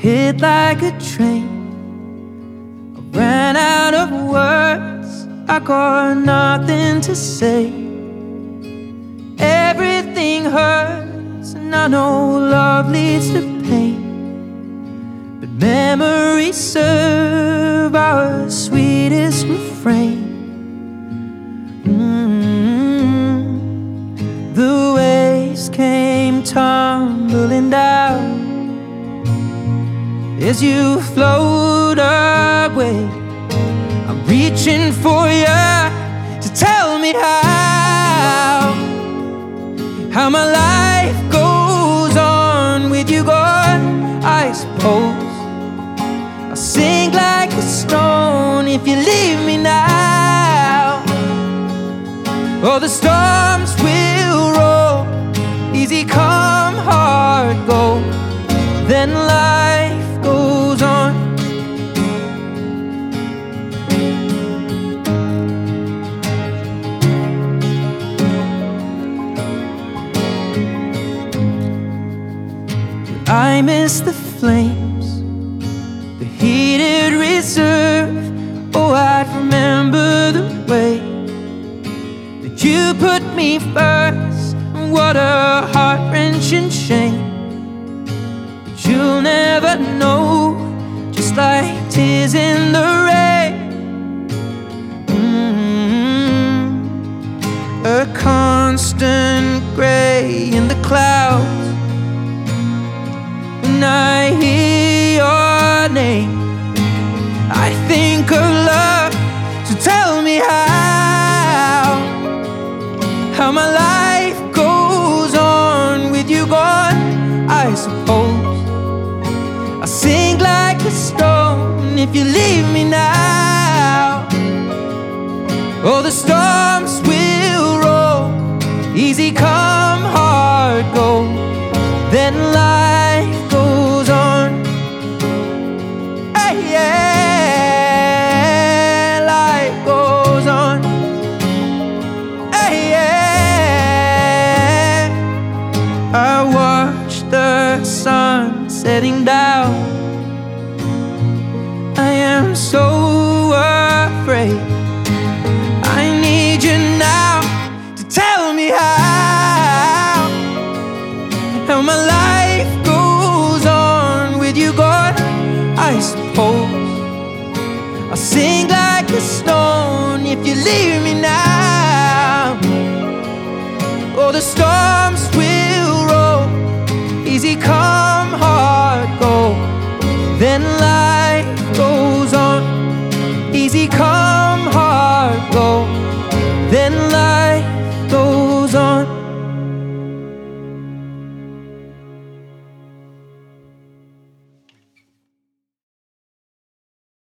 hit like a train. I ran out of words, I got nothing to say. Everything hurts, and I know love leads to pain, but memories serve our sweetest refrain. The waves came tumbling down as you float away. I'm reaching for you to tell me how my life goes on with you gone. I suppose I'll sink like a stone if you leave me now. Oh, the storms will roll, easy come, hard go, then life goes on. I miss the flames, the heated reserve. Oh, I'd remember the way that you put me first. What a heart-wrenching shame, but you'll never know, just like tears in the rain. A constant gray in the clouds. When I hear your name, I think of love. So tell me how my life goes on with you gone. I suppose I'll sink like a stone if you leave me now. Oh, the storms will roll, easy come, hard go, then life goes on. Hey, yeah, life goes on. Hey, yeah, I watch the sun setting down. I am so afraid. I need you now to tell me how my life goes on with you gone. I suppose I'll sink like a stone if you leave me now. Oh, the storms will